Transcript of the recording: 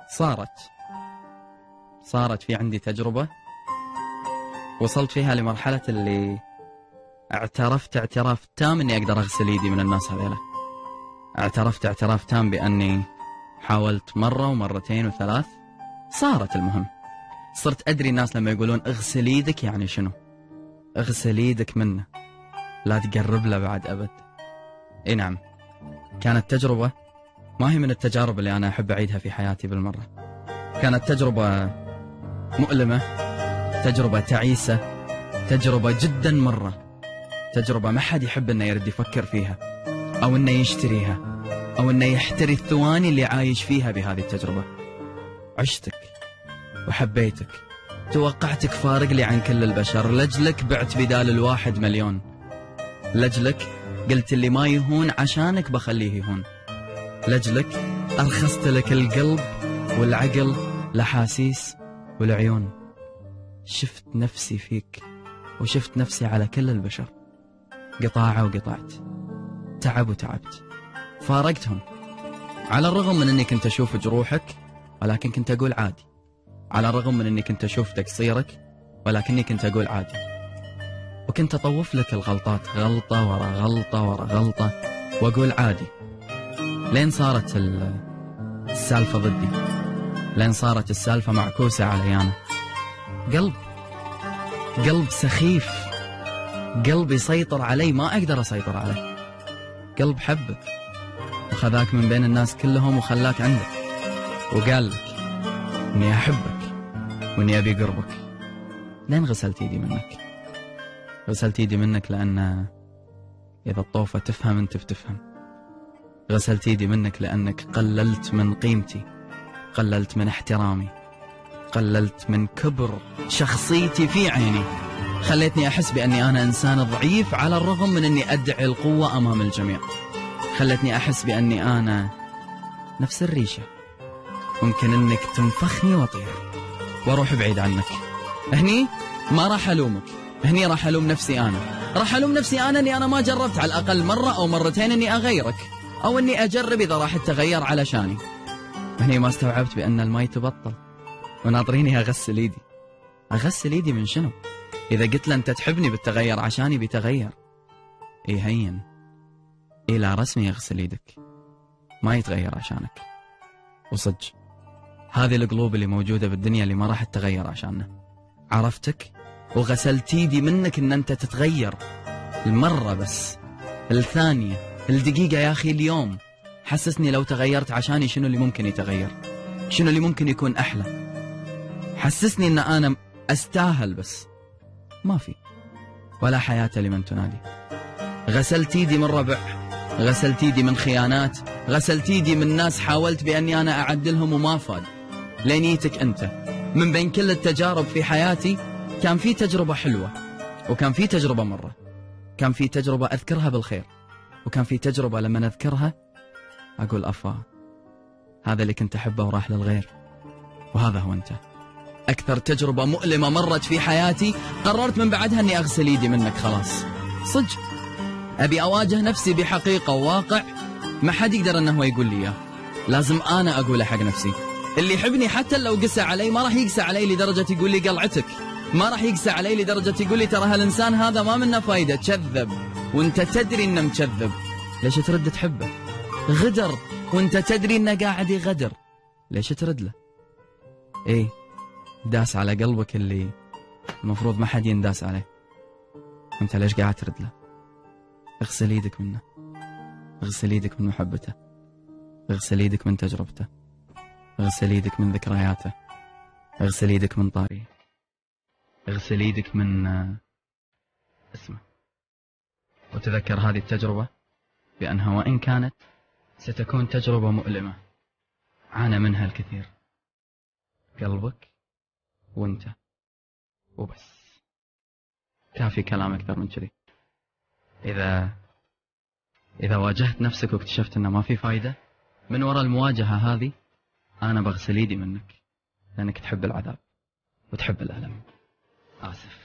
صارت في عندي تجربة وصلت فيها لمرحلة اللي اعترفت اعتراف تام اني اقدر اغسل ايدي من الناس هذيلا. اعترفت اعتراف تام باني حاولت مرة ومرتين وثلاث. صارت المهم صرت ادري الناس لما يقولون اغسل ايدك يعني شنو. اغسل ايدك منه، لا تقرب له بعد ابد. اي نعم، كانت تجربة ما هي من التجارب اللي انا احب اعيدها في حياتي بالمرة. كانت تجربة مؤلمة، تجربة تعيسة، تجربة جدا مرة، تجربة ما حد يحب انه يرد يفكر فيها او انه يشتريها او انه يحتري الثواني اللي عايش فيها بهذه التجربة. عشتك وحبيتك، توقعتك فارق لي عن كل البشر، لجلك بعت بدال 1,000,000، لجلك قلت اللي ما يهون عشانك بخليه يهون، لجلك أرخصت لك القلب والعقل الأحاسيس والعيون. شفت نفسي فيك وشفت نفسي على كل البشر، قطاعة وقطعت، تعب وتعبت، فارقتهم. على الرغم من أني كنت أشوف جروحك ولكن كنت أقول عادي، على الرغم من أني كنت أشوف تقصيرك ولكني كنت أقول عادي، وكنت أطوف لك الغلطات غلطة ورا غلطة ورا غلطة وأقول عادي، لين صارت السالفة ضدي، لين صارت السالفة معكوسة علي أنا. قلب سخيف، قلب يسيطر علي ما أقدر أسيطر عليه، قلب حبك وخذاك من بين الناس كلهم وخلاك عندك وقال لك إني أحبك وإني أبي قربك. لين غسلت يدي منك، غسلت يدي منك لأن إذا الطوفة تفهم أنت بتفهم. غسلت يدي منك لأنك قللت من قيمتي، قللت من احترامي، قللت من كبر شخصيتي في عيني، خليتني أحس بأني أنا إنسان ضعيف على الرغم من أني أدعي القوة أمام الجميع. خلتني أحس بأني أنا نفس الريشة، ممكن أنك تنفخني وأطير وأروح بعيد عنك. هني ما راح ألومك، هني راح ألوم نفسي أنا، راح ألوم نفسي أنا أني أنا ما جربت على الأقل مرة أو مرتين أني أغيرك أو أني أجرب إذا راح تغير علشاني. هني ما استوعبت بأن الماء تبطل وناطريني أغسل إيدي. أغسل إيدي من شنو؟ إذا قلت له أنت تحبني بتغير عشاني بتغير. إيه هين، إيه لا رسمي يغسل إيدك، ما يتغير عشانك. وصدق هذه القلوب اللي موجودة بالدنيا اللي ما راح تتغير عشاننا. عرفتك وغسلت إيدي منك إن أنت تتغير المرة بس، الثانية، الدقيقة، يا أخي اليوم. حسسني لو تغيرت عشاني شنو اللي ممكن يتغير، شنو اللي ممكن يكون أحلى. حسسني إن أنا أستاهل، بس ما في ولا حياة لمن تنادي. غسلت ايدي من ربع، غسلت ايدي من خيانات، غسلت ايدي من ناس حاولت بأني أنا أعدلهم وما فاد. لينيتك أنت من بين كل التجارب في حياتي كان في تجربة حلوة، وكان في تجربة مرة، كان في تجربة أذكرها بالخير، وكان في تجربة لما أذكرها أقول أفا هذا اللي كنت أحبه وراح للغير، وهذا هو أنت. أكثر تجربة مؤلمة مرت في حياتي قررت من بعدها أني أغسل إيدي منك خلاص. صدق أبي أواجه نفسي بحقيقة وواقع ما حد يقدر أنه هو يقول لي إياه، لازم أنا أقوله حق نفسي. اللي يحبني حتى لو قسى علي ما راح يقسى علي لدرجة يقول لي قلعتك، ما راح يقسى علي لدرجة يقول لي ترى هالإنسان هذا ما منه فايدة، كذب وانت تدري إنه مكذب، ليش ترد تحبه؟ غدر وانت تدري إنه قاعد يغدر، ليش ترد له؟ إيه داس على قلبك اللي المفروض ما حد ينداس عليه، وانت ليش قاعد ترد له؟ اغسل ايدك منه، اغسل ايدك من محبته، اغسل ايدك من تجربته، اغسل ايدك من ذكرياته، اغسل ايدك من طاريه، اغسل ايدك من اسمه. وتذكر هذه التجربة بأنها وإن كانت ستكون تجربة مؤلمة عانى منها الكثير، قلبك وانت وبس. كافي كلام أكثر من كذي. إذا واجهت نفسك واكتشفت أنه ما في فايدة، من وراء المواجهة هذه أنا بغسل إيدي منك، لأنك تحب العذاب وتحب الألم. آسف.